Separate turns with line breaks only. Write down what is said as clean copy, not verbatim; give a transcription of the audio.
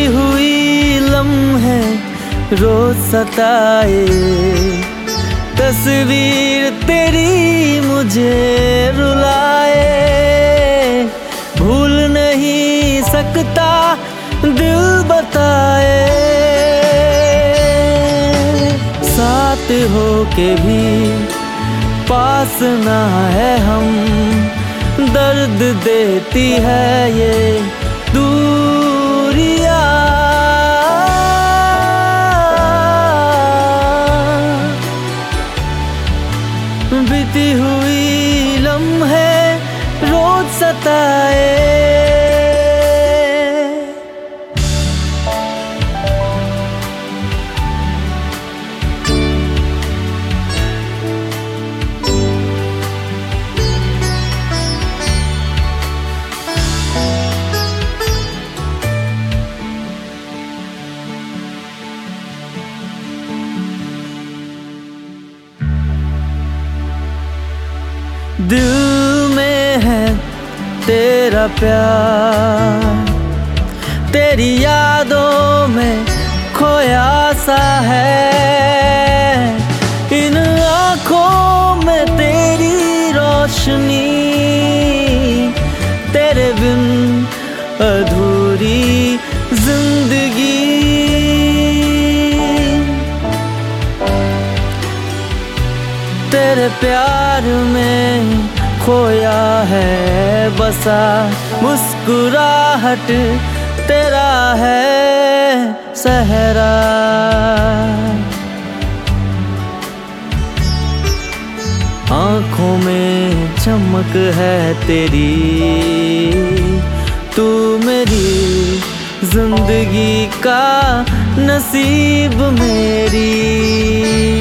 बीती हुई लम्हे रोज सताए, तस्वीर तेरी मुझे रुलाए। भूल नहीं सकता दिल बताए, साथ हो के भी पास ना है हम, दर्द देती है ये दूरियां। बीती हुई लम्हे रोज सताए। दिल में है तेरा प्यार, तेरी यादों में खोया सा है। इन आँखों में तेरी रोशनी, तेरे बिन अधूरी जिंदगी। तेरे प्यार में खोया है बसा, मुस्कुराहट तेरा है सहरा। आँखों में चमक है तेरी, तू मेरी जिंदगी का नसीब मेरी।